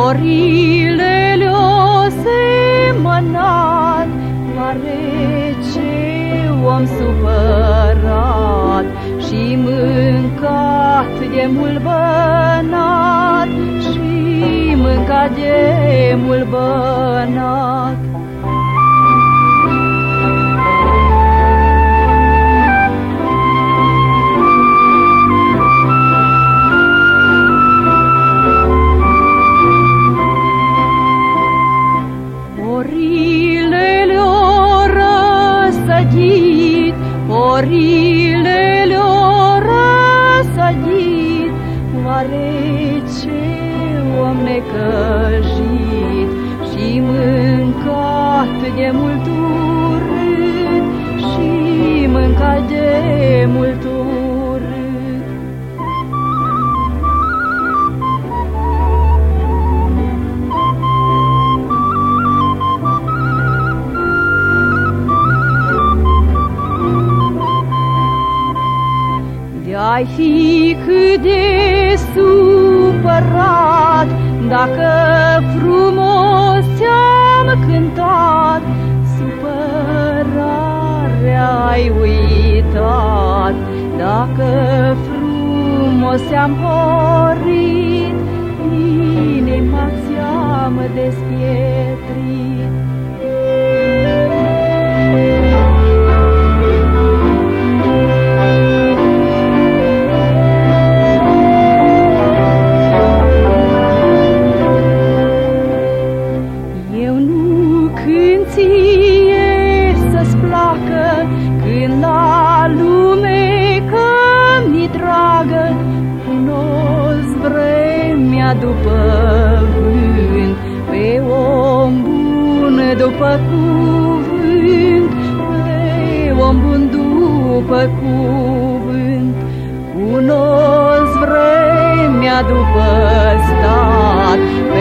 Orile le-o semănat, oare ce om supărat și mâncat de mult bănat, și mâncat de mult bănat. Orile le-o răsădit, oare ce om necăjit și mâncat de mult urât, și mâncat de mult urât. Ai fi cât de supărat dacă frumos ți-am cântat, supărarea ai uitat. Dacă frumos ți-am porit, inima ți-am despietrit. Când la lume că-mi dragă, cunosc vremea după vânt, pe om bun după cuvânt, pe om bun după cuvânt. Cunosc vremea după stat,